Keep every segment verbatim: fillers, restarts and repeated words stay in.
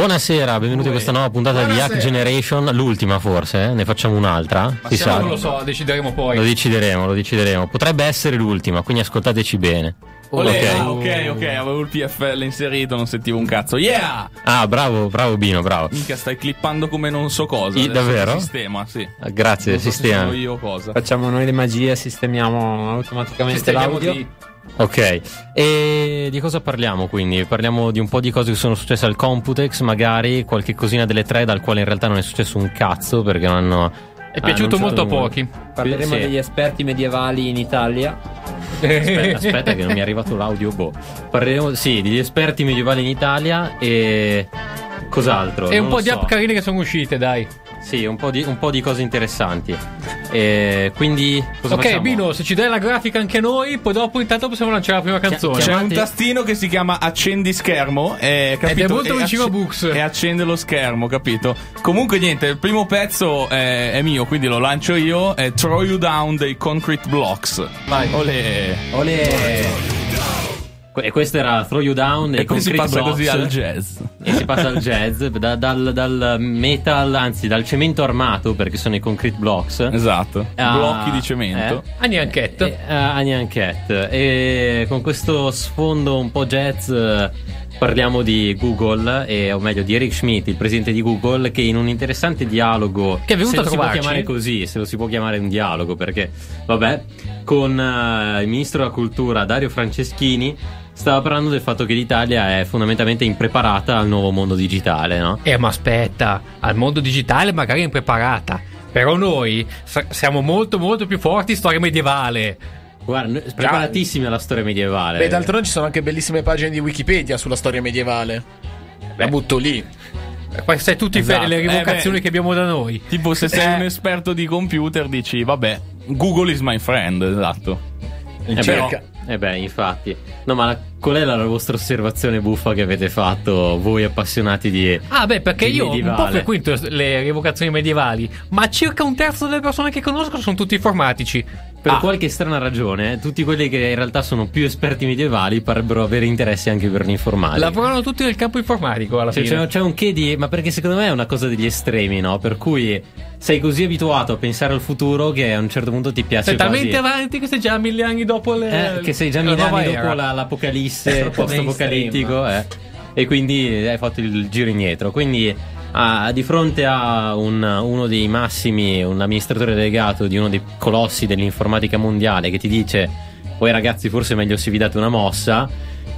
Buonasera, benvenuti a questa nuova puntata Buonasera. di Hack Generation, l'ultima forse, eh? Ne facciamo un'altra? Ma si sa? Non lo so, decideremo poi. Lo decideremo, lo decideremo. Potrebbe essere l'ultima, quindi ascoltateci bene. Olè, ok, ah, ok, ok, avevo il P F L inserito, non sentivo un cazzo. Yeah! Ah, bravo, bravo Bino, bravo. Minchia, stai clippando come non so cosa. I, davvero? Sistema, sì. Ah, grazie, non so sistema. Se io cosa. Facciamo noi le magie, sistemiamo automaticamente sistemiamo l'audio. Di... Ok, e di cosa parliamo quindi? Parliamo di un po' di cose che sono successe al Computex, magari qualche cosina delle tre dal quale in realtà non è successo un cazzo perché non hanno... È piaciuto molto a pochi. Parleremo sì. degli esperti medievali in Italia. Aspetta, aspetta che non mi è arrivato l'audio. Boh. Parleremo sì degli esperti medievali in Italia e cos'altro. E un non po' lo di so. app carine che sono uscite, dai. Sì, un po' di, un po' di cose interessanti. E quindi cosa ok, facciamo? Bino, se ci dai la grafica anche noi, poi dopo intanto possiamo lanciare la prima canzone. C'è Chiamate... un tastino che si chiama accendi schermo e, capito? Ed è molto e vicino acc- a Books. E accende lo schermo, capito? Comunque niente, il primo pezzo è, è mio, quindi lo lancio io. È Throw You Down dei Concrete Blocks. Vai. Olè. Olè. E questo era Throw You Down E poi si passa Blocks, così al jazz. E si passa al jazz da, dal, dal metal, anzi dal cemento armato, perché sono i concrete blocks. Esatto, Ah, blocchi di cemento. eh? Annie Anchette. E, uh, Annie Anchette. E con questo sfondo un po' jazz eh, parliamo di Google, e, o meglio di Eric Schmidt, il presidente di Google, che in un interessante dialogo, che è venuto se a lo si può trovarci. chiamare così, se lo si può chiamare un dialogo, perché vabbè, con uh, il ministro della cultura Dario Franceschini stava parlando del fatto che l'Italia è fondamentalmente impreparata al nuovo mondo digitale, no? Eh, ma aspetta, al mondo digitale magari è impreparata. Però noi sa- siamo molto molto più forti in storia medievale. Guarda, noi- preparatissimi alla storia medievale. Beh, d'altronde ci sono anche bellissime pagine di Wikipedia sulla storia medievale. La butto lì. Poi sai tutte Esatto. le rivocazioni Eh, beh. che abbiamo da noi. Tipo se sei Eh. un esperto di computer dici vabbè, Google is my friend, esatto. Eh Però- beh, eh beh, infatti. No, ma la- qual è la vostra osservazione buffa che avete fatto voi appassionati di... Ah, beh, perché di io un po' medievale? frequento le rievocazioni medievali, ma circa un terzo delle persone che conosco sono tutti informatici. Per Ah, qualche strana ragione, tutti quelli che in realtà sono più esperti medievali potrebbero avere interesse anche per l'informatica. lavorano tutti nel campo informatico alla Cioè, fine. c'è, c'è un che di... Ma perché secondo me è una cosa degli estremi, no? Per cui sei così abituato a pensare al futuro che a un certo punto ti piace Sei quasi... talmente avanti che sei già mille anni dopo le, Eh, che sei già la mille nuova anni era. dopo la, l'apocalisse, Troppo post-apocalittico, eh. E quindi hai fatto il giro indietro. Quindi ah, di fronte a un- uno dei massimi, un amministratore delegato di uno dei colossi dell'informatica mondiale che ti dice: poi ragazzi, forse è meglio se vi date una mossa.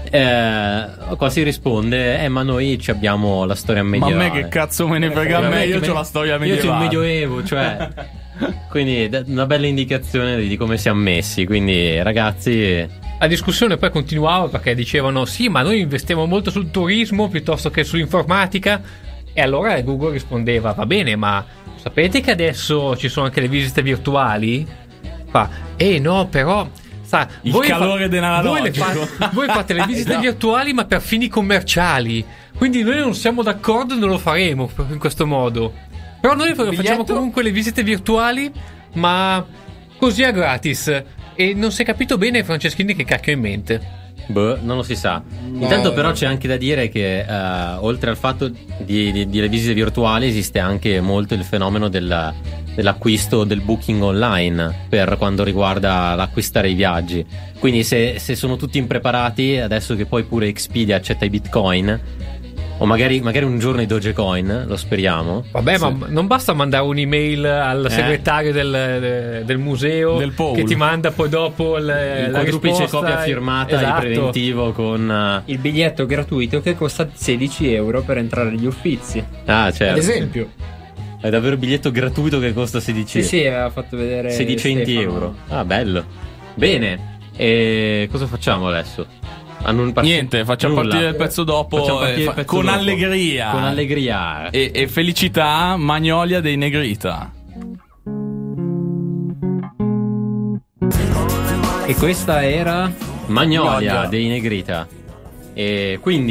Eh, qua si risponde: eh, ma noi ci abbiamo la storia Ma a medievale. me che cazzo me ne frega a me, io che ho la storia Io c'ho medievale. il medioevo, cioè. Quindi d- una bella indicazione di, di come siamo messi. Quindi ragazzi, La discussione poi continuava perché dicevano sì, ma noi investiamo molto sul turismo piuttosto che sull'informatica. E allora Google rispondeva: va bene, ma sapete che adesso ci sono anche le visite virtuali? Fa, eh no, però sa, Il voi calore fa- dell'analogico. voi, le fa- voi fate le visite Esatto. virtuali ma per fini commerciali. Quindi noi non siamo d'accordo e non lo faremo in questo modo. Però noi facciamo biglietto? comunque le visite virtuali, ma così a gratis. E non si è capito bene Franceschini che cacchio ha in mente. boh, non lo si sa. Intanto però c'è anche da dire che eh, oltre al fatto di, di- delle visite virtuali esiste anche molto il fenomeno della- dell'acquisto, del booking online per quando riguarda l'acquistare i viaggi. Quindi se, se sono tutti impreparati, adesso che poi pure Expedia accetta i bitcoin, o magari, magari un giorno i Dogecoin, lo speriamo. Vabbè, Sì. ma non basta mandare un'email al Eh. segretario del, del museo Del Paul. che ti manda poi dopo le, Il la quadruplice risposta. copia firmata Esatto. di preventivo con eh, Il biglietto gratuito che costa sedici euro per entrare agli Uffizi. ah, certo. Ad esempio. È davvero il biglietto gratuito che costa sedici Sì, sì, aveva fatto vedere sedicenti Stefano. euro. Ah, bello. Bene. E cosa facciamo adesso? Ah, non part- Niente, facciamo nulla. partire il pezzo dopo, Facciamo partire eh, il fa- pezzo con dopo. allegria. Con allegria. E, e felicità, Magnolia dei Negrita. E questa era Magnolia Magnolia. dei Negrita. E quindi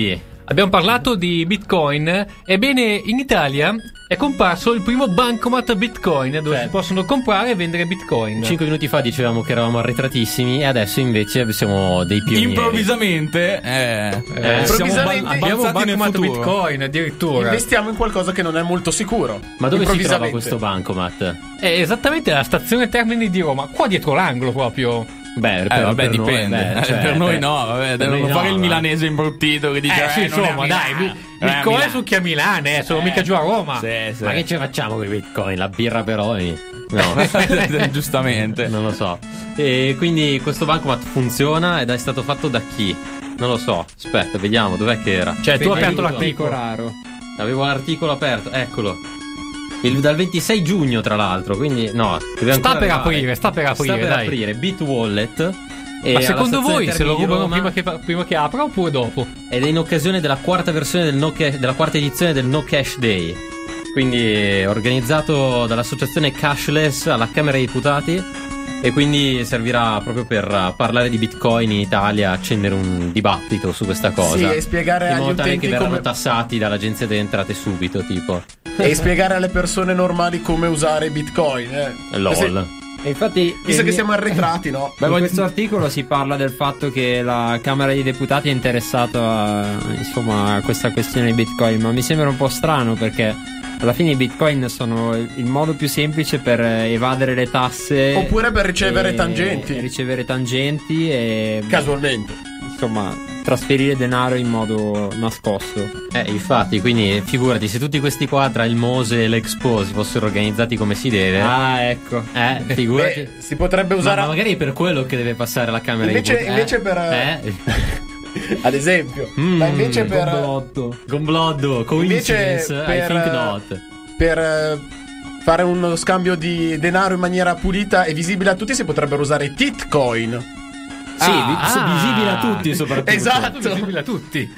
Abbiamo parlato di Bitcoin. Ebbene, in Italia è comparso il primo bancomat Bitcoin dove Cioè, si possono comprare e vendere Bitcoin. Cinque minuti fa dicevamo che eravamo arretratissimi e adesso invece siamo dei pionieri. Improvvisamente, eh, Eh, siamo improvvisamente bal- Abbiamo un balzati nel bancomat futuro. Bitcoin addirittura. Investiamo in qualcosa che non è molto sicuro. Ma dove si trova Improvvisamente. questo bancomat? È esattamente la stazione Termini di Roma, qua dietro l'angolo proprio. Beh, Eh, per, vabbè, per noi, dipende. beh, Eh, cioè, per noi beh, no, vabbè, per devono noi fare no, il ma- milanese imbruttito che dice Eh sì, eh, non è a insomma, dai, Milano, Bi- non è a Bitcoin Milano. su chi a Milano, eh, sono mica giù a Roma. Sì, sì. Ma che ci facciamo con i bitcoin? La birra però? eh? No, Giustamente. non lo so. E quindi questo bancomat funziona ed è stato fatto da chi? Non lo so. Aspetta, vediamo, dov'è che era? Cioè, tu hai aperto Federico. l'articolo. raro. Avevo l'articolo aperto, eccolo. Il, dal ventisei giugno, tra l'altro, quindi no. deve Sta ancora per arrivare. aprire, sta per aprire, Sta per dai. aprire Bitwallet. E Ma alla secondo stazione voi se lo Termini di rubano Roma- prima che, fa- prima che apra oppure dopo? Ed è in occasione della quarta versione del no cash, della quarta edizione del No Cash Day. Quindi eh, organizzato dall'associazione Cashless alla Camera dei Deputati. E quindi servirà proprio per uh, parlare di Bitcoin in Italia, accendere un dibattito su questa cosa. Sì, e spiegare in agli modo tale utenti che verranno come- tassati dall'agenzia delle entrate subito, tipo. E spiegare alle persone normali come usare Bitcoin. Eh. LOL. Se- E infatti, Visto il che mio- siamo arretrati, no? in questo articolo si parla del fatto che la Camera dei Deputati è interessata a, insomma, a questa questione di Bitcoin, ma mi sembra un po' strano perché alla fine i Bitcoin sono il il modo più semplice per evadere le tasse Oppure per ricevere e- tangenti. e ricevere tangenti e Casualmente. insomma trasferire denaro in modo nascosto. Eh, infatti, quindi figurati, se tutti questi qua tra il Mose e l'Expo si fossero organizzati come si deve, Ah, ecco. eh, figurati. Beh, si potrebbe Ma, usare ma magari è per quello che deve passare la Camera Invece- dei invece Deputati. per- Eh? ad esempio. Mm, Ma invece per, Complotto. Complotto, coincidence, Invece I per- think not. per eh, fare uno scambio di denaro in maniera pulita e visibile a tutti si potrebbero usare Titcoin. Sì, Ah, vi- so- ah. visibile a tutti soprattutto. Esatto. Visibile a tutti.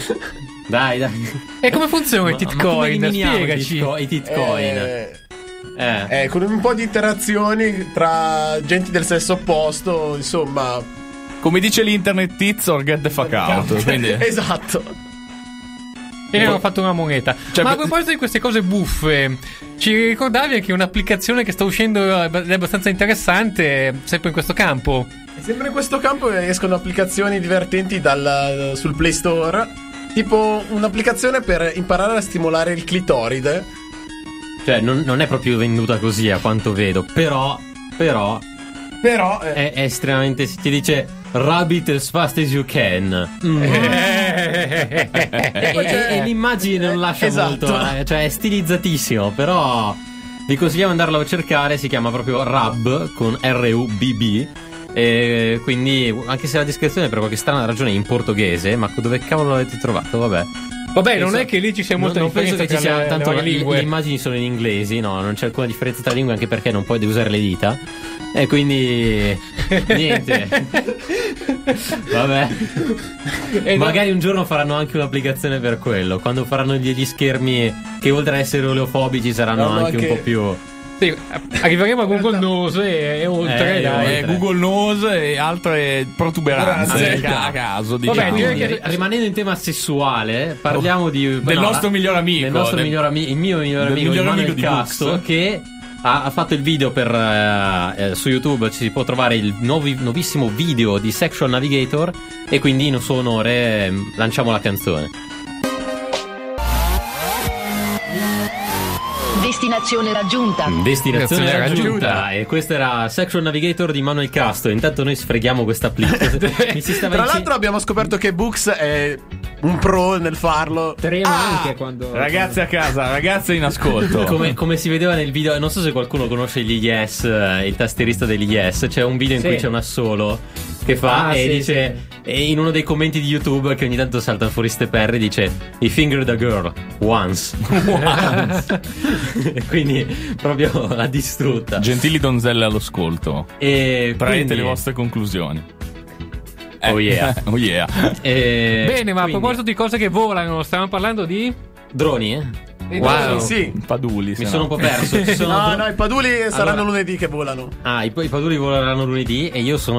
Dai, dai. E come funziona il Ma- ma come Titcoin? eliminiamo i Spiegaci. titco- I Titcoin. Eh, Eh. eh, con un po' di interazioni tra gente del sesso opposto, insomma. Come dice l'internet, tits or get the fuck out. Quindi Esatto. E ne hanno fatto una moneta. Cioè, Ma a per- proposito di queste cose buffe, ci ricordavi anche un'applicazione che sta uscendo ed è abbastanza interessante, sempre in questo campo? Sempre in questo campo escono applicazioni divertenti dal, sul Play Store. Tipo un'applicazione per imparare a stimolare il clitoride. Cioè, non, non è proprio venduta così a quanto vedo. Però, però, Però eh, è, è estremamente. Ti dice Rabbit as fast as you can. Mm. E, e- e l'immagine non lascia Esatto. molto. eh, cioè, è stilizzatissimo. Però vi consigliamo di andarlo a cercare. Si chiama proprio Rub con R U B B. E quindi, anche se la descrizione per qualche strana ragione è in portoghese, ma dove cavolo l'avete trovato? Vabbè. Vabbè, non Penso- è che lì ci sia molta non, non penso differenza che ci tra sia le, tanto le varie le, lingue. le immagini sono in inglesi, no, non c'è alcuna differenza tra lingue anche perché non puoi usare le dita. E quindi niente. Vabbè. E no- Magari un giorno faranno anche un'applicazione per quello, quando faranno degli schermi che oltre a essere oleofobici saranno No, no, anche, anche- un po' più. Sì, arriveremo a Google Nose e, e oltre, Eh, dai. eh, Google Nose e altre protuberanze Grazie. ca- a caso. Vabbè, Diciamo. direi Quindi, che- ri- rimanendo in tema sessuale, parliamo di del no, nostro la- miglior amico, del nostro del- miglior ami- il mio miglior del amico, miglior Emanuel amico di Casto, Bux. che ha, ha fatto il video per eh, eh, su YouTube. Ci si può trovare il nuovi- nuovissimo video di Sexual Navigator. E quindi in suo onore eh, lanciamo la canzone. Destinazione raggiunta. Destinazione Destinazione raggiunta. raggiunta. E questo era Sexual Navigator di Manuel Casto. Intanto noi sfreghiamo questa applicazione. Mi si stava tra dice- l'altro abbiamo scoperto che Bux è un pro nel farlo. Trema Ah! anche quando Ragazzi a casa, ragazze in ascolto. Come, come si vedeva nel video, non so se qualcuno conosce gli Yes, eh, il tastierista degli Yes. C'è un video in Sì. cui c'è un assolo che fa Ah, e sì, dice. E in uno dei commenti di YouTube che ogni tanto saltano fuori ste perre dice He fingered a girl once. Once. Quindi proprio l'ha distrutta. Gentili donzelle all'ascolto, E traete quindi- le vostre conclusioni. Oh yeah. Oh yeah. E Bene, ma a quindi- proposito di cose che volano, stavamo parlando di... droni, eh? Wow. Sì. Paduli. se Mi no. sono un po' perso. Ci sono No, dro- no, i paduli saranno Allora- lunedì che volano. Ah, i, i paduri voleranno lunedì e io sono in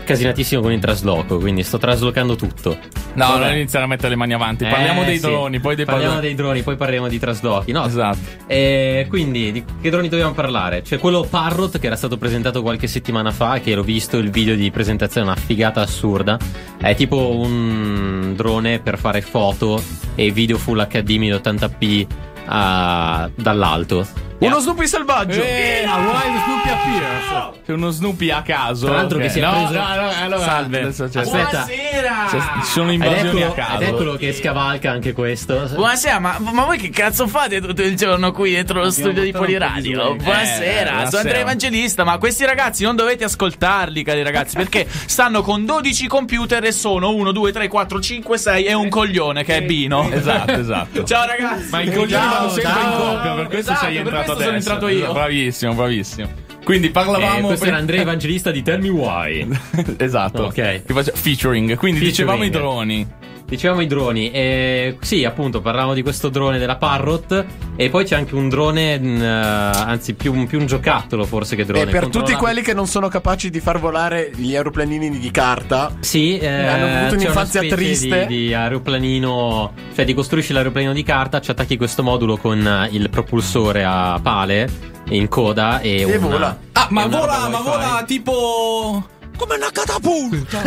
casinatissimo con il trasloco, quindi sto traslocando tutto. No, Vabbè. non iniziare a mettere le mani avanti. Parliamo Eh, dei sì. droni, poi dei Parliamo pal- dei droni, poi parliamo di traslochi. No, Esatto. E quindi di che droni dobbiamo parlare? C'è quello Parrot che era stato presentato qualche settimana fa, che l'ho visto il video di presentazione, una figata assurda. È tipo un drone per fare foto e video full acca di mille ottanta p uh, dall'alto. Uno Snoopy selvaggio. Eh, a Wild Snoopy appears. C'è uno Snoopy a caso. Tra l'altro Ok. che si è no, preso- no, no, allora, Salve. adesso c'è- Aspetta. c'è- ci sono Ed invasioni a eccolo, caso. ed eccolo che scavalca anche questo. Buonasera, ma, ma voi che cazzo fate tutto il giorno qui dentro lo studio di Poliradio? Buonasera, buonasera. sono Andrea Evangelista, ma questi ragazzi non dovete ascoltarli, cari ragazzi, perché stanno con dodici computer e sono uno, due, tre, quattro, cinque, sei e un coglione che è Bino. Esatto, esatto. Ciao ragazzi. Ma i coglioni Ciao, vanno sempre ciao. in coppia, per questo Esatto, sei per entrato questo sono adesso. entrato io. Bravissimo, bravissimo. Quindi parlavamo Eh, questo prima- era Andrea Evangelista di Tell Me Why. Esatto. Ok. Che face- Featuring. Quindi Featuring. dicevamo i droni. Dicevamo i droni, e sì, appunto, parlavamo di questo drone della Parrot. E poi c'è anche un drone, mh, anzi, più, un- più un giocattolo forse che drone. E per tutti controlla- quelli che non sono capaci di far volare gli aeroplanini di carta, Sì, eh, hanno avuto c'è un'infanzia una specie triste. Di, di aeroplanino, cioè ti costruisci l'aeroplanino di carta, ci attacchi questo modulo con eh, il propulsore a pale in coda e, E una, vola. Ah, ma e una vola, roba ma wifi. vola tipo. Come una catapulta.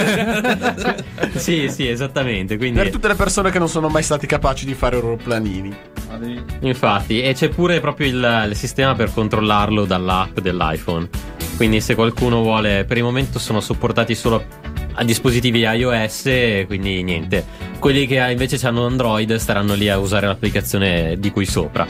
Sì, sì, esattamente. Quindi, per tutte le persone che non sono mai stati capaci di fare aeroplanini. infatti, e c'è pure proprio il, il sistema per controllarlo dall'app dell'iPhone. Quindi, se qualcuno vuole, per il momento sono supportati solo a dispositivi iOS. Quindi, niente. Quelli che invece hanno Android staranno lì a usare l'applicazione di qui sopra.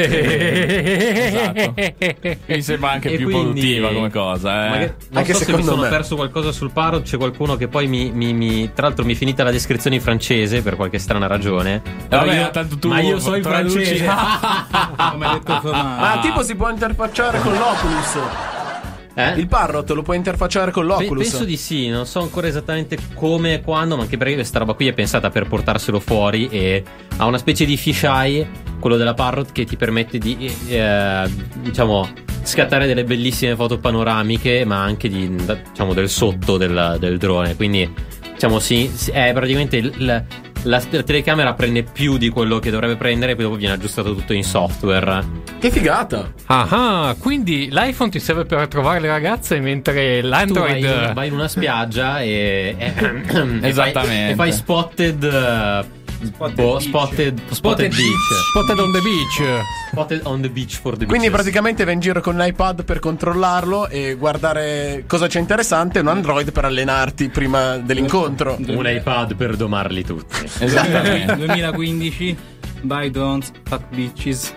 Esatto. Mi sembra anche E più quindi- produttiva come cosa, eh. Magari- non Anche so se mi secondo sono me. perso qualcosa sul Parrot. C'è qualcuno che poi mi, mi- mi- tra l'altro mi è finita la descrizione in francese per qualche strana ragione. Però Vabbè, io, tanto tu ma io so in traduci. francese. Come ha detto Tommaso. Ma tipo si può interfacciare con l'Oculus. Eh? Il Parrot lo puoi interfacciare con Pe- l'Oculus. penso di sì, non so ancora esattamente come e quando, ma anche perché questa roba qui è pensata per portarselo fuori e ha una specie di fisheye, quello della Parrot, che ti permette di, eh, diciamo, scattare delle bellissime foto panoramiche, ma anche di, diciamo, del sotto del, del drone. Quindi, diciamo, sì, sì, è praticamente il- la, la telecamera prende più di quello che dovrebbe prendere, poi dopo viene aggiustato tutto in software. Che figata. Ah, quindi l'iPhone ti serve per trovare le ragazze, mentre Tu l'Android. vai, vai in una spiaggia e, e, e Esattamente. fai, e fai spotted, uh, boh, spotted, spotted beach. Spotted on the beach. Spotted on the beach for the Quindi beaches. praticamente vai in giro con l'iPad per controllarlo e guardare cosa c'è interessante e un Android per allenarti prima dell'incontro. un iPad per domarli tutti. Esattamente. duemilaquindici Buy drones, fuck bitches.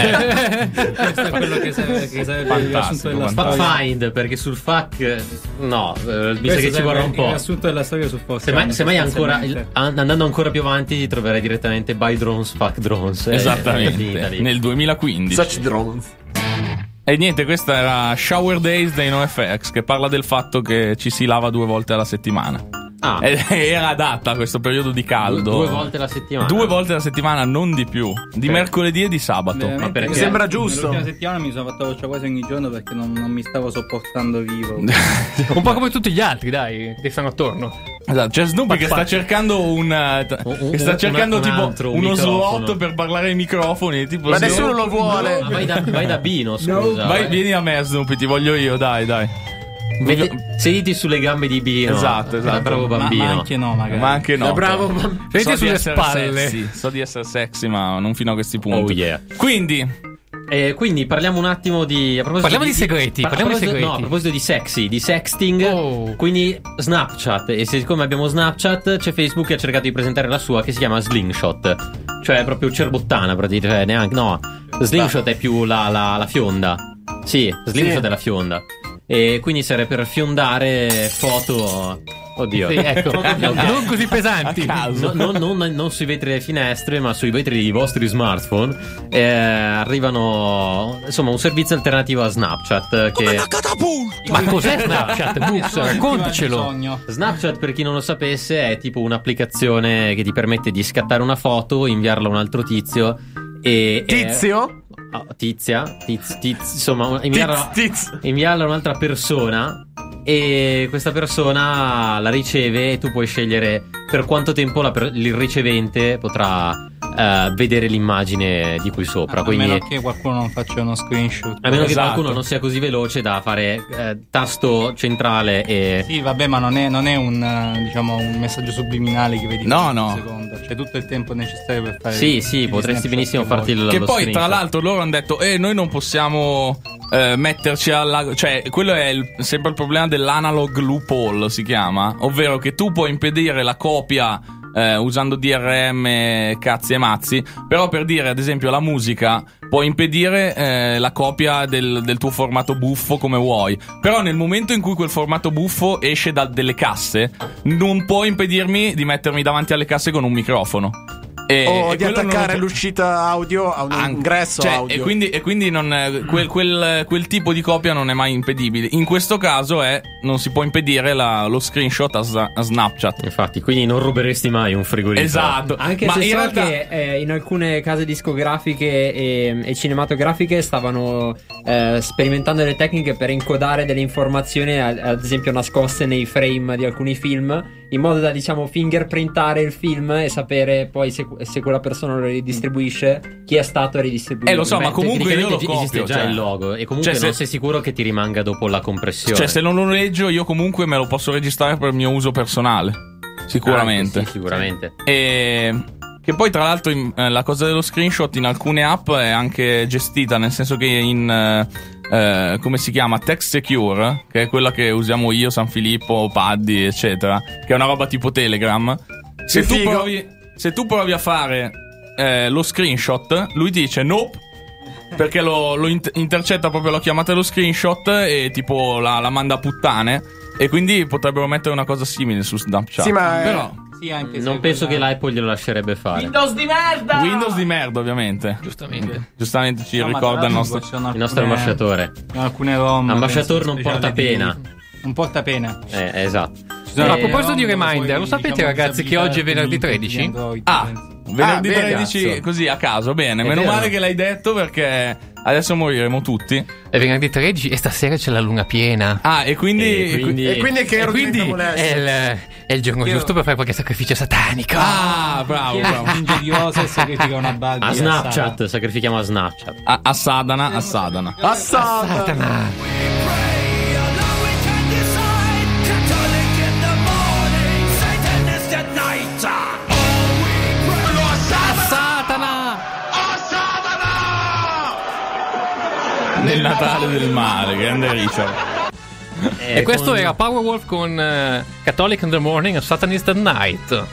Questo è quello che serve, che serve per il riassunto della Fantastico, Fa storia. find, perché sul fuck no, eh, mi sa Questo che ci serve vorrà un Il po'. riassunto della storia su Forza. Semmai, semmai ancora sostanzialmente. an- andando ancora più avanti troverai direttamente buy drones, fuck drones. Eh, è finita Esattamente. lì. Nel duemilaquindici. Such drones. E niente, questa era Shower Days dei NoFX, che parla del fatto che ci si lava due volte alla settimana. Ah, Ed era adatta a questo periodo di caldo. due volte la settimana. Due volte alla settimana, non di più. Di Ok. mercoledì e di sabato. Veramente, Ma perché? Mi sembra giusto. Nell'ultima settimana mi sono fatto doccia quasi ogni giorno perché non, non mi stavo sopportando vivo. Un po' come tutti gli altri, dai, che stanno attorno. Esatto, c'è Snoopy che sta cercando un. eh, t- Un- che sta un- cercando un tipo altro, un uno microfono. slot per parlare ai microfoni. Tipo Ma Snoopy- nessuno lo vuole. Ma vai da, vai da Bino, scusa. Vai, vieni a me, Snoopy, ti voglio io, dai, dai. Vedi- sediti sulle gambe di Bino. Esatto, esatto. Eh, Bravo Ma, bambino. ma anche no, magari. Ma anche no. Eh, bravo. però. Sediti So di sulle essere spalle. sexy, so di essere sexy, ma non fino a questi punti. Oh yeah. Quindi, Eh, quindi parliamo un attimo di. A proposito Parliamo di segreti, par- parliamo a di proposito- segreti. No, a proposito di sexy, di sexting. Oh. Quindi Snapchat. E siccome abbiamo Snapchat, c'è Facebook che ha cercato di presentare la sua, che si chiama Slingshot. Cioè, proprio cerbottana, praticamente. Cioè, neanche. No. Slingshot è più la, la, la fionda. Sì, Slingshot Sì. è la fionda. E quindi serve per fiondare foto. Oddio. Sì, ecco, non così a pesanti. caso. No, non, non- non sui vetri delle finestre, ma sui vetri dei vostri smartphone. Eh, arrivano. Insomma, un servizio alternativo a Snapchat. Che Ma cos'è Snapchat? Bux, Nessuno sentiva il raccontacelo. bisogno. Snapchat, per chi non lo sapesse, è tipo un'applicazione che ti permette di scattare una foto, inviarla a un altro tizio. E, Tizio? e- oh, tizia, tiz, tiz, insomma, inviarla, Tiz, tiz. inviarla a un'altra persona. e questa persona la riceve e tu puoi scegliere per quanto tempo la per- il ricevente potrà uh, vedere l'immagine di qui sopra. A Quindi, meno che qualcuno non faccia uno screenshot. a meno che Esatto. qualcuno non sia così veloce da fare eh, tasto centrale e... Sì, vabbè, ma non è, non è un, eh, diciamo, un messaggio subliminale che vedi No, in no. un secondo. C'è tutto il tempo necessario per fare. Sì, sì, i potresti snapshot benissimo che farti vuoi. il Che lo poi, screenshot. tra l'altro, loro hanno detto: Eh, noi non possiamo eh, metterci alla. Cioè, quello è il- sempre il problema dell'analog loophole, si chiama. Ovvero che tu puoi impedire la copia eh, usando D R M, cazzi e mazzi. Però, per dire, ad esempio, la musica, puoi impedire eh, la copia del, del tuo formato buffo come vuoi. Però, nel momento in cui quel formato buffo esce da delle casse, non puoi impedirmi di mettermi davanti alle casse con un microfono. E, O e di quello non lo attaccare può- l'uscita audio a un An- ingresso cioè, audio. E quindi, e quindi non, eh, quel, quel, quel tipo di copia non è mai impedibile. In questo caso è non si può impedire la- lo screenshot a, Sna- a Snapchat. Infatti, quindi non ruberesti mai un frigorifero. Esatto. Anche Ma se in so realtà che eh, in alcune case discografiche e, e cinematografiche stavano eh, sperimentando delle tecniche per encodare delle informazioni, ad, ad esempio nascoste nei frame di alcuni film, in modo da, diciamo, fingerprintare il film e sapere poi se, se quella persona lo ridistribuisce, chi è stato a ridistribuire. Eh, lo so, ma comunque io lo Tecnicamente esiste copio, già cioè. il logo e comunque Cioè, se- non sei sicuro che ti rimanga dopo la compressione. Cioè, se non lo leggo, io comunque me lo posso registrare per il mio uso personale. Sicuramente. Anche sì, sicuramente. E che poi, tra l'altro, in- eh, la cosa dello screenshot in alcune app è anche gestita, nel senso che in eh, eh, come si chiama? Text Secure, che è quella che usiamo io, San Filippo, Paddy, eccetera, che è una roba tipo Telegram. Se Che tu figo. provi, se tu provi a fare eh, lo screenshot, lui ti dice nope. Perché lo, lo int- intercetta proprio la chiamata dello screenshot e tipo la, la manda a puttane. E quindi potrebbero mettere una cosa simile su Snapchat. Sì, ma eh, Però Sì, anche se Non penso che quella- l'Apple glielo lascerebbe fare. Windows di merda! Windows di merda, ovviamente. Giustamente. Giustamente ci No, ma ricorda tra il l'altro nostro. ci sono Il nostro alcune- ambasciatore. Alcune ROM. Ambasciatore penso non speciali porta di- pena. Non porta pena. Eh, esatto. Ci sono Ma a Eh, proposito di ROM dove reminder, puoi, lo sapete, diciamo, ragazzi, che oggi è disabilitare venerdì i tredici? di Android, Ah, penso. venerdì Ah, bene, tredici, cazzo. così a caso. Bene, È meno vero. male che l'hai detto perché adesso moriremo tutti. È venerdì tredici e stasera c'è la luna piena. Ah, e quindi. E quindi- E quindi è che E ero quindi diventa è il, è il giorno Io- giusto per fare qualche sacrificio satanico. Ah, bravo, bravo. Finge di osa e sacrifica una Barbie. A Snapchat, sacrifichiamo a Snapchat. A, a Sadana, a Sadana. Assata. Satana. Satana. Nel Natale del male, grande Richard. Eh, E questo con- era Powerwolf con eh, Catholic in the Morning and Satanist at Night.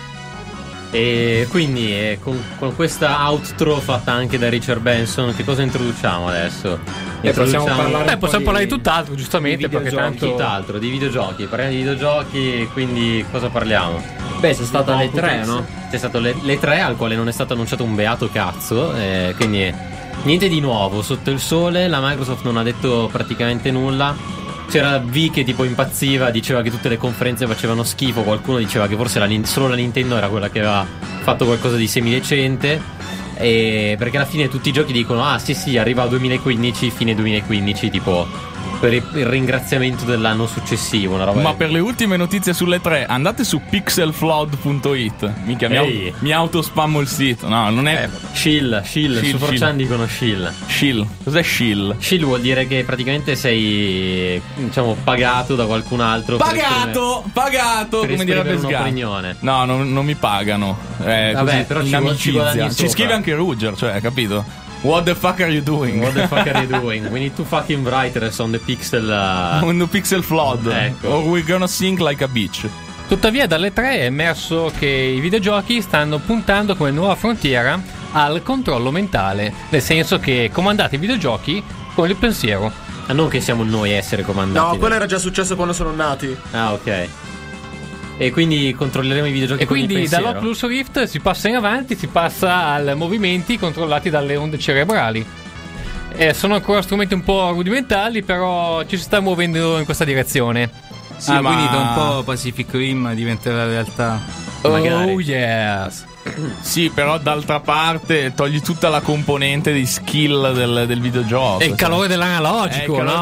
E quindi eh, con, con questa outro fatta anche da Richard Benson, che cosa introduciamo adesso? Eh, possiamo parlare- Beh, un po' possiamo di- parlare di tutt'altro, giustamente, di perché videogiochi. tanto... Tutt'altro, di videogiochi. Parliamo di videogiochi, quindi cosa parliamo? Beh, c'è stata le tre, Computex. no? C'è stato le, le tre al quale non è stato annunciato un beato cazzo, eh, quindi eh, niente di nuovo sotto il sole. La Microsoft non ha detto praticamente nulla. C'era V che tipo impazziva, diceva che tutte le conferenze facevano schifo. Qualcuno diceva che forse la, Nin- solo la Nintendo era quella che aveva fatto qualcosa di semidecente. E perché alla fine tutti i giochi dicono: ah sì sì, arriva duemilaquindici, fine duemilaquindici, tipo per il il ringraziamento dell'anno successivo, una roba Ma del- per le ultime notizie sulle tre, andate su pixelflood punto it. Minchia, mi, Ehi. au- mi autospammo il sito. No, non è. Shill, Shill, Shill, su four chan Shill. dicono Shill. Shill. Cos'è Shill? Shill vuol dire che praticamente sei, diciamo, pagato da qualcun altro per Pagato! Pagato! per Come direbbe esprimere Sgar. un'opinione. No, non, non mi pagano. Eh, Vabbè, così, però in ci gu- ci guadagni amicizia. Ci sopra. scrive anche Ruger, cioè, capito? What the fuck are you doing? What the fuck are you doing? We need to fucking write us on the pixel. uh, On the pixel flood. Ecco. Or we're gonna sink like a bitch. Tuttavia dalle tre è emerso che i videogiochi stanno puntando come nuova frontiera al controllo mentale, nel senso che comandate i videogiochi con il pensiero. Ah, non che siamo noi a essere comandati. No, da- quello era già successo quando sono nati. Ah, ok. E quindi controlleremo i videogiochi E con il quindi pensiero. dall'Oculus Rift si passa in avanti, si passa ai movimenti controllati dalle onde cerebrali. Eh, sono ancora strumenti un po' rudimentali, però ci si sta muovendo in questa direzione. Sì, ah, ma- quindi da un po' Pacific Rim diventerà realtà. Magari. Oh yes. Sì, però d'altra parte togli tutta la componente di skill del, del videogioco. È il calore È il dell'analogico, calore no? dell'analogico,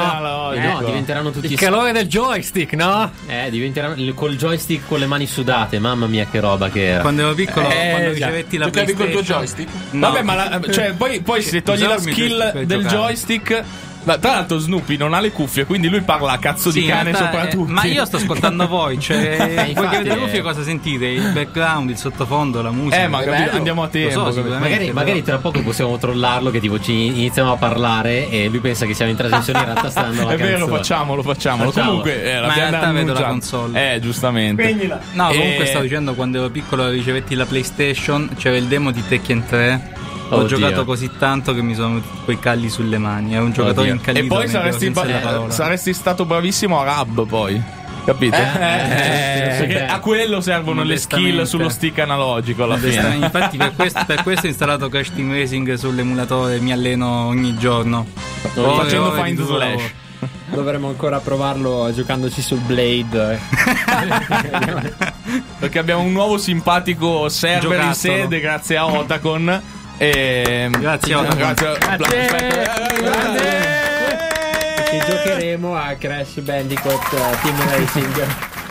no, diventeranno tutti Il calore del joystick, no? Eh, diventeranno il- col joystick con le mani sudate. Mamma mia, che roba che era. Quando ero piccolo, Eh, quando già. ricevetti la Giocavi col tuo PlayStation. joystick? No. Vabbè, ma la- cioè, poi, poi se togli la Usarmi skill per- per del giocare. joystick. Ma tra l'altro Snoopy non ha le cuffie, quindi lui parla a cazzo Sì, di in cane realtà, sopra eh, tutti. ma io sto ascoltando voi, cioè, voi infatti, che avete le eh. cuffie cosa sentite? Il background, il sottofondo, la musica. Eh, ma capito, bello. andiamo a Lo tempo. so, capito? sicuramente. Magari, magari tra poco possiamo trollarlo, che tipo ci iniziamo a parlare e lui pensa che siamo in trasmissione, in realtà sta dando la È vero, canzone. facciamolo, facciamolo. Facciamo. Comunque, eh, Ma in l'abbiamo realtà vedo la annunciato. console. Eh, giustamente. Spegnila. No, comunque Eh, stavo dicendo, quando ero piccolo ricevetti la PlayStation, c'era il demo di Tekken tre. Ho Oddio. giocato così tanto che mi sono venuti quei calli sulle mani. È un giocatore Oddio. incallito. E poi nel saresti, vero senso ba- della parola. saresti stato bravissimo a Rab, poi. Capito? Eh, Eh, sì, perché sì. a quello servono le skill Modestamente. sullo stick analogico alla fine. Infatti per questo, per questo ho installato Crash Team Racing sull'emulatore, mi alleno ogni giorno. Ore e Facendo ore di find duro slash. lavoro. Dovremmo ancora provarlo giocandoci sul Blade. Perché abbiamo un nuovo simpatico server in Giocattolo. sede grazie a Otacon. E... Grazie, Otacon. Grazie. Aspetta. Ci giocheremo a Crash Bandicoot eh, Team Racing.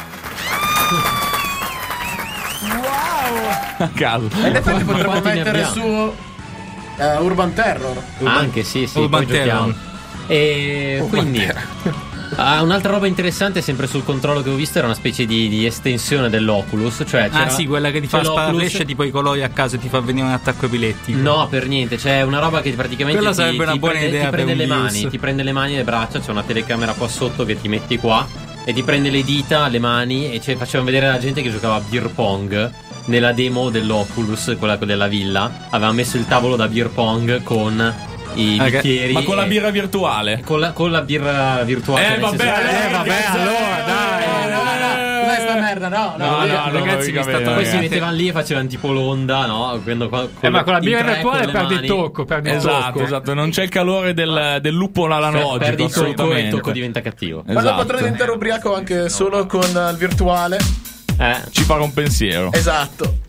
A caso. E in effetti potremmo quanti ne mettere abbiamo? su eh, Urban Terror. Anche sì, sì, Urban poi giochiamo. Terror. E quindi ah, un'altra roba interessante, sempre sul controllo che ho visto, era una specie di, di estensione dell'Oculus. Cioè Ah c'era- sì, quella che ti fa c'è sparare l'Oculus- frecce tipo i colori a caso e ti fa venire un attacco epilettico. No, per niente. C'è una roba che praticamente Quella ti, sarebbe una ti buona prende, idea ti prende per le un mani, virus. ti prende le mani e le braccia. C'è una telecamera qua sotto che ti metti qua e ti prende le dita, le mani. E cioè, facevano vedere la gente che giocava a beer pong nella demo dell'Oculus, quella della villa. Aveva messo il tavolo da beer pong con i Ah, che- bicchieri. Ma con la e- birra virtuale. Con la, con la birra virtuale. Eh, nel vabbè, senso- eh, vabbè, allora, dai. Dai, sta merda, no, no. No, via. no, no, ragazzi, mi no, sta no, Poi ragazzi. si mettevano lì e facevano tipo l'onda, no? Quando, con, Eh, ma con la in birra tre, virtuale con le perdi il mani. tocco, perdi il Esatto, tocco. esatto. Non c'è il calore del, del lupo analogico. Perdi il tocco e il assolutamente. tocco diventa cattivo. Ma lo Esatto. potrò diventare ubriaco anche solo con eh, il virtuale. Eh. Ci farà un pensiero. Esatto.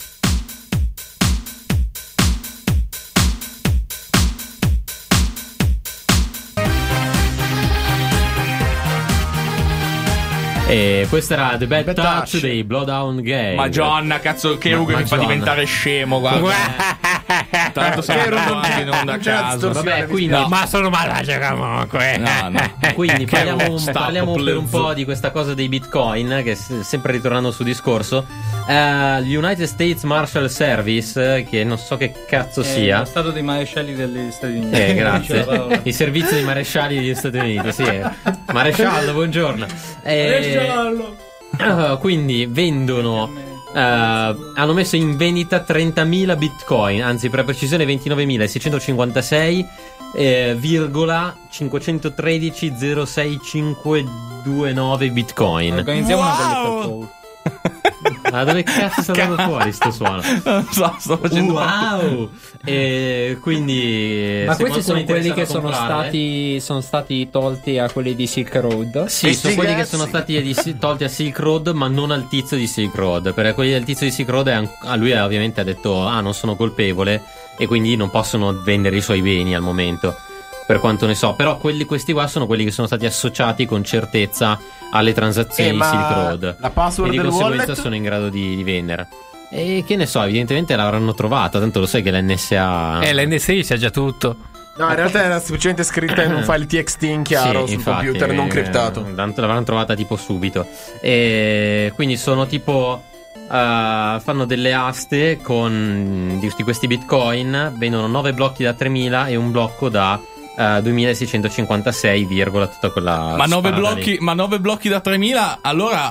E questo era The Bad, Bad Touch, Touch. dei Bloodhound Gang. Madonna, cazzo, che ruga Ma- mi fa Madonna. diventare scemo, guarda. Tra l'altro siamo Che ruga, andati in onda a non c'è la caso. distorsione. Vabbè, quindi, No. Ma sono malaccio comunque. No, no. quindi Che parliamo, stop, parliamo per un please. po' di questa cosa dei bitcoin, che s- sempre ritornando sul discorso. Eh, Gli United States Marshal Service, eh, che non so che cazzo È sia. lo stato dei marescialli degli Stati Uniti. Eh, C'è la grazie. parola. Il servizio dei marescialli degli Stati Uniti, sì. Maresciallo, buongiorno. Eh, ah, quindi vendono. eh, hanno messo in vendita trentamila bitcoin, anzi per precisione ventinovemilaseicentocinquantasei eh, virgola cinquecentotredici zero sei cinque due nove bitcoin. Organizziamo una Wow! colletta call. Ma dove cazzo sta andando fuori sto suono? Non so, sto facendo. Wow! E quindi Ma se questi sono qualcuno quelli interessato che a sono comprare- stati, sono stati tolti a quelli di Silk Road. Sì, E sono sti quelli che cazzi. sono stati di- tolti a Silk Road, ma non al tizio di Silk Road. Perché quelli del tizio di Silk Road, è an- a lui ovviamente ha detto: ah, non sono colpevole, e quindi non possono vendere i suoi beni al momento. Per quanto ne so, però quelli, questi qua sono quelli che sono stati associati con certezza alle transazioni Eh, di ma Silk Road. la password e di del conseguenza wallet? sono in grado di, di vendere. E che ne so, evidentemente l'avranno trovata. Tanto lo sai che l'N S A. Eh, l'N S I c'è già tutto. No, in realtà era semplicemente scritta in un file T X T in chiaro Sì, sul infatti, computer, non eh, criptato. Tanto l'avranno trovata tipo subito. E quindi sono tipo. eh, fanno delle aste con di, di questi bitcoin. Vendono nove blocchi da tremila e un blocco da eh, duemilaseicentocinquantasei, virgola, tutta quella. Ma nove sparata blocchi, lì. ma nove blocchi da tremila, allora.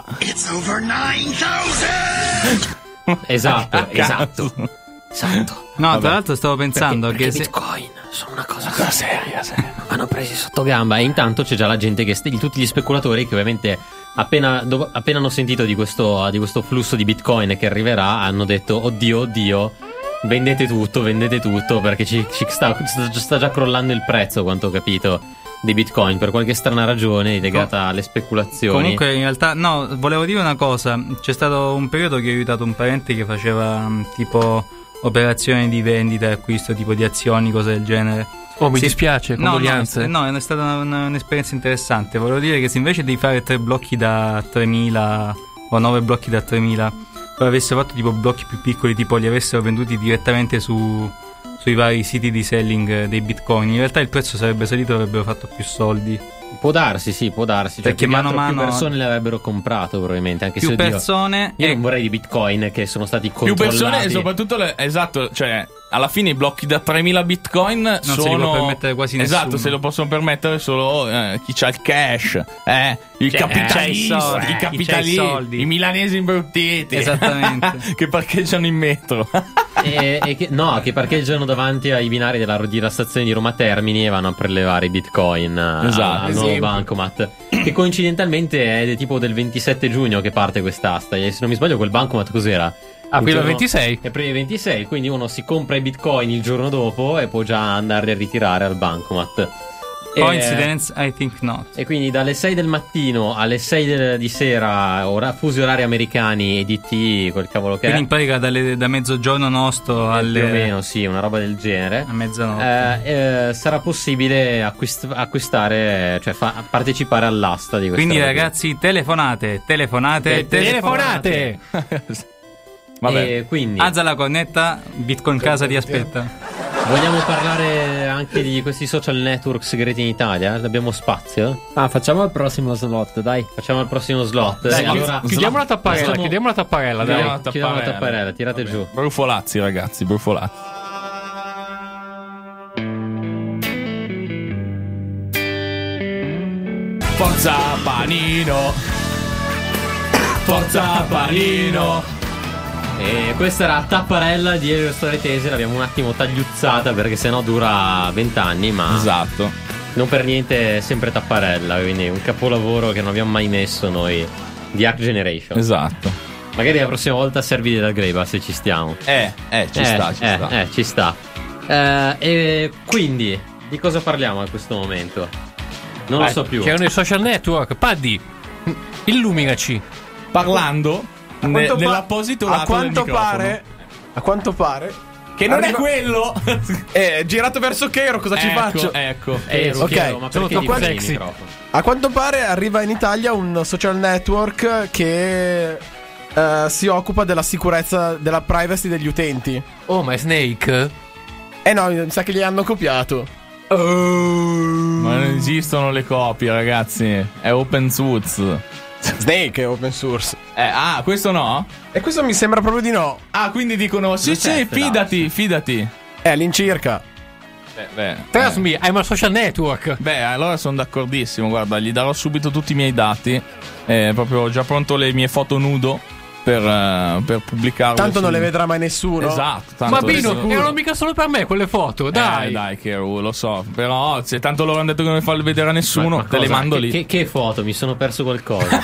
Esatto, A esatto. caso. Esatto. No, tra l'altro stavo pensando Perché che se... bitcoin sono una cosa seria, seria. Hanno presi sotto gamba. E intanto c'è già la gente che st- tutti gli speculatori che ovviamente appena, do- appena hanno sentito di questo, di questo flusso di bitcoin che arriverà, hanno detto oddio, oddio, vendete tutto, vendete tutto, perché ci, ci sta, sta, sta già crollando il prezzo, quanto ho capito, di bitcoin, per qualche strana ragione legata alle speculazioni. Comunque in realtà no, volevo dire una cosa. C'è stato un periodo che ho aiutato un parente che faceva mh, tipo operazioni di vendita e acquisto tipo di azioni, cose del genere. Oh, mi Sì. dispiace, No, condoglianze. no, no, è stata una- una- un'esperienza interessante. Volevo dire che se invece di fare tre blocchi da tremila o nove blocchi da tremila, poi avessero fatto tipo blocchi più piccoli, tipo li avessero venduti direttamente su, sui vari siti di selling dei bitcoin, in realtà il prezzo sarebbe salito e avrebbero fatto più soldi. Può darsi, sì, può darsi. Cioè, Perché più che mano a altro mano- più persone l'avrebbero comprato, probabilmente. Anche Più se oddio, persone io e non vorrei di bitcoin che sono stati Più controllati. persone e soprattutto le, esatto, cioè alla fine i blocchi da tremila bitcoin non sono se li può permettere quasi nessuno. Esatto, se lo possono permettere solo eh, chi c'ha il cash, eh, i Cioè, capitalisti, c'ha i soldi, i chi c'ha i capitalisti, soldi. i milanesi imbruttiti. Esattamente. che parcheggiano in metro. E, e che, no, che parcheggiano davanti ai binari della, della stazione di Roma Termini e vanno a prelevare i bitcoin a- Esatto. al nuovo Esempio. bancomat. Che coincidentalmente è del tipo del ventisette giugno che parte quest'asta. E se non mi sbaglio, quel bancomat cos'era? Aprile Il giorno- ventisei. Aprile ventisei, quindi uno si compra i bitcoin il giorno dopo e può già andare a ritirare al bancomat. E- Coincidence? I think not. E quindi dalle sei del mattino alle sei del- di sera, ora, fusi orari americani, E D T, quel cavolo che Quindi è. in pratica dalle- da mezzogiorno nostro Eh, alle più o meno, sì, una roba del genere. a mezzanotte. Eh, eh, sarà possibile acquist- acquistare, cioè fa- partecipare all'asta di questa Quindi roba qui. ragazzi, telefonate, telefonate, Te- Telefonate! Vabbè. E quindi alza la cornetta, Bitcoin casa ti aspetta. vogliamo parlare anche di questi social network segreti in Italia? Abbiamo spazio? Ah, facciamo il prossimo slot, dai. Facciamo il prossimo slot. Dai, Eh, allora, chiudiamo la tapparella, facciamo- chiudiamo la tapparella, dai. Chiudiamo la chiudiamo la tapparella. tapparella, tirate giù. Brufolazzi, ragazzi, brufolazzi. Forza Panino. Forza Panino. E questa era Tapparella di Elio Storie Tese, l'abbiamo un attimo tagliuzzata perché sennò dura vent'anni, ma Esatto. non per niente è sempre Tapparella, quindi un capolavoro che non abbiamo mai messo noi di Hack Generation. Esatto. Magari la prossima volta servi da Greba se ci stiamo. Eh, eh, ci eh, sta, ci eh, sta. eh, ci sta. Eh, e quindi, di cosa parliamo a questo momento? Non lo Eh, so più. C'erano i social network. Paddy, illuminaci. Parlando A ne- quanto pa- nell'apposito a lato quanto del microfono. pare a quanto pare Che non arriva- è quello. eh, girato verso Kero, cosa ci ecco, faccio? Ecco. Eh, Ok, Chiaro, ma sono perché troppo gli fai il sexy. microfono? A quanto pare arriva in Italia un social network che eh, si occupa della sicurezza, della privacy degli utenti. Oh, ma è Snake? Eh no, mi sa che li hanno copiato. Ma non esistono le copie, ragazzi. È open source. Snake è open source. Eh, ah, questo no? E questo mi sembra proprio di no. Ah, quindi dicono sì, Non sì, c'è fidati, fidati. Eh, all'incirca. Beh, beh, Trust me, I'm a social network. beh, allora sono d'accordissimo. Guarda, gli darò subito tutti i miei dati. Eh, proprio ho già pronto le mie foto nudo per, eh, per pubblicarle. Tanto non su- le vedrà mai nessuno. Esatto. Tanto Ma Bino, adesso- erano mica solo per me quelle foto, dai. Eh, dai, che lo so. Però se tanto loro hanno detto che non le farle vedere a nessuno, Ma- ma te le cosa? mando Che- lì. Che, che foto? Mi sono perso qualcosa.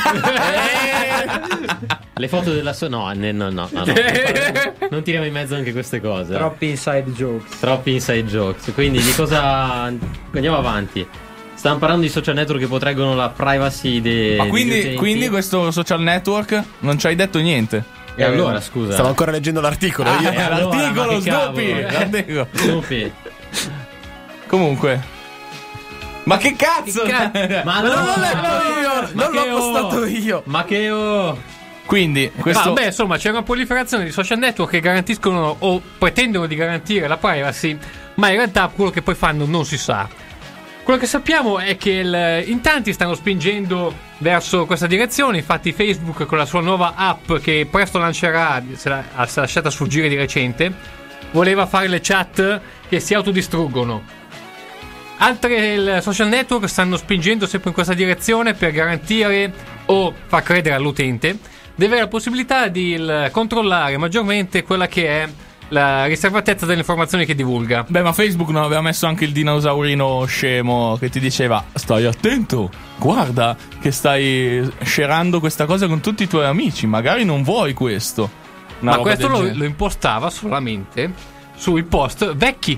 Le foto della sua. No, ne- no, no, no, no. Non tiriamo in mezzo anche queste cose. Troppi inside jokes. Troppi inside jokes. Quindi di cosa. Andiamo avanti. Stiamo parlando di social network che proteggono la privacy dei. Ma degli quindi, utenti. quindi questo social network non ci hai detto niente? E allora, scusa. Stavo ancora leggendo l'articolo. Ah, io. eh, allora, l'articolo, ma che Snoopy, cavolo. l'articolo. Snoopy. Comunque. Ma che cazzo? Ma Non no, l'ho letto io. Ma Non l'ho che postato oh. io. Ma che oh. Quindi, questo. Vabbè, insomma, c'è una proliferazione di social network che garantiscono o pretendono di garantire la privacy, ma in realtà quello che poi fanno non si sa. Quello che sappiamo è che il- in tanti stanno spingendo verso questa direzione. Infatti Facebook con la sua nuova app che presto lancerà, se l'ha, si è lasciata sfuggire di recente, voleva fare le chat che si autodistruggono. Altri social network stanno spingendo sempre in questa direzione per garantire o far credere all'utente di avere la possibilità di il, controllare maggiormente quella che è la riservatezza delle informazioni che divulga. Beh, ma Facebook non aveva messo anche il dinosaurino scemo che ti diceva: stai attento, guarda che stai scerando questa cosa con tutti i tuoi amici, magari non vuoi questo. Una Ma roba questo del lo, genere. lo impostava solamente sui post vecchi.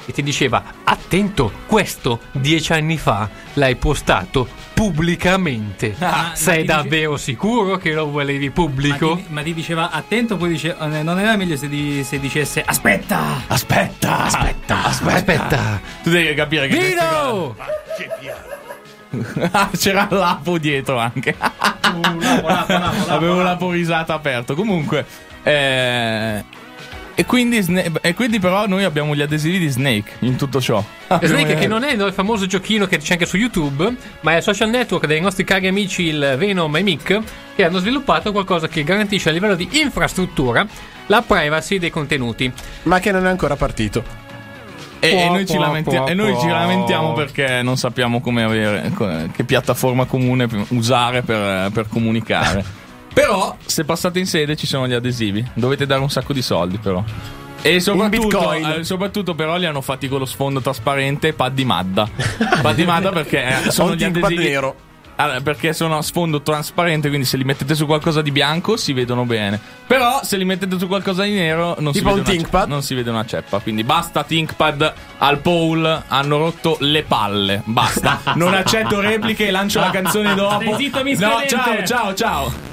e ti diceva: attento, questo dieci anni fa l'hai postato pubblicamente. Ah, Sei ma ti davvero dice- sicuro che lo volevi pubblico? Ma ti, ma ti diceva attento, poi dice eh, non era meglio se, di- se dicesse aspetta. Aspetta, aspetta, Aspetta, Tu devi capire che queste Vino! cose- Ah, c'era l'apo dietro anche. Avevo l'apo risata aperto. Comunque, eh, e quindi, Sna- e quindi però noi abbiamo gli adesivi di Snake in tutto ciò. Snake, che non è il famoso giochino che c'è anche su YouTube, ma è il social network dei nostri cari amici il Venom e Mick, che hanno sviluppato qualcosa che garantisce a livello di infrastruttura la privacy dei contenuti. Ma che non è ancora partito. E, e noi, ci Po, po, lamenti- po, e noi ci po. lamentiamo perché non sappiamo come avere, co- che piattaforma comune p- usare per, per comunicare. Però, se passate in sede, ci sono gli adesivi. Dovete dare un sacco di soldi, però. E soprattutto, Bitcoin. eh, soprattutto però li hanno fatti con lo sfondo trasparente pad di Madda. Pad di Madda perché eh, sono Un gli ThinkPad adesivi nero. Allora, perché sono a sfondo trasparente, quindi se li mettete su qualcosa di bianco si vedono bene. Però se li mettete su qualcosa di nero non, si Tipo vede, un una, ThinkPad? non si vede una ceppa. Quindi basta ThinkPad al Paul, hanno rotto le palle. Basta. Non accetto repliche e lancio la canzone dopo. Stai zitto, No, miscredente. ciao, ciao, ciao.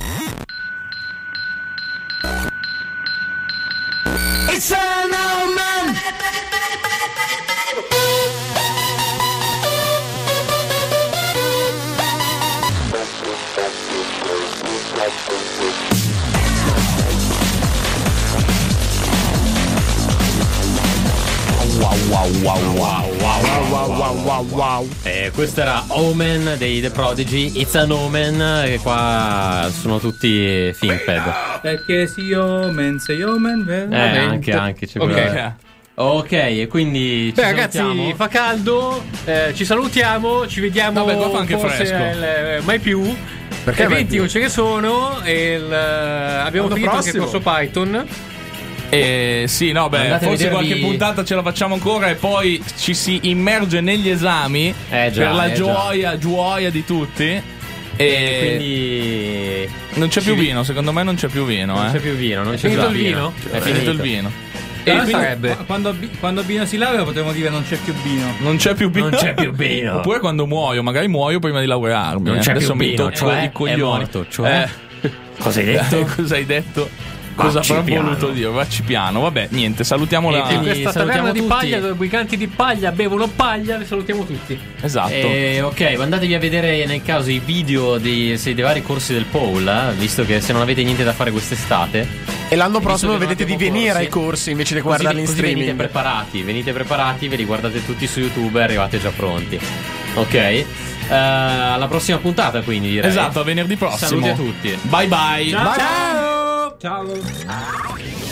Eh, questo era Omen dei The Prodigy. It's an Omen. Che qua sono tutti ThinkPad. Perché si omen, sei omen, Eh, veramente. anche, anche c'è Ok. quella- Ok, e quindi ci Beh, ragazzi, salutiamo. fa caldo. eh, ci salutiamo. Ci vediamo. Vabbè, qua fa anche forse fresco. il- eh, mai più. Perché mai Eventi più? non ce ne sono. E il, eh, abbiamo L'anno finito anche il prossimo. corso Python. Eh, sì, no, beh, Andate a forse vedervi- qualche puntata ce la facciamo ancora e poi ci si immerge negli esami Eh, già, per la eh, già. gioia, gioia di tutti. E, E quindi non c'è ci più vi- vino, secondo me non c'è più vino, Non eh. c'è più vino, non c'è finito più il vino? È È finito il vino. E Quando- quindi sarebbe? Quando, Bi- quando Bino si laurea potremmo dire non c'è più Bino. non c'è più vino. Non c'è più vino. Oppure quando muoio, magari muoio prima di laurearmi. Non eh. c'è Adesso più mi vino, tocco cioè il è coglione. morto, cioè? Eh. Cosa hai detto? Cosa hai detto? Cosa Vacci avrà piano. voluto dire? Vacci piano. Vabbè, niente, salutiamo la. E In quindi questa taverna salutiamo di tutti. paglia dove i briganti di paglia bevono paglia, vi salutiamo tutti. Esatto. Eh, ok, andatevi a vedere nel caso i video dei, se- dei vari corsi del Paul, eh, visto che se non avete niente da fare quest'estate. E l'anno E prossimo visto che vedete di non abbiamo venire ai corsi, corsi invece di Così, guardarli in così venite streaming. preparati, venite preparati, ve li guardate tutti su YouTube e arrivate già pronti. Ok? Eh, alla prossima puntata, quindi direi. Esatto, a venerdì prossimo. Saluti a tutti. Bye bye. Ciao! Ciao.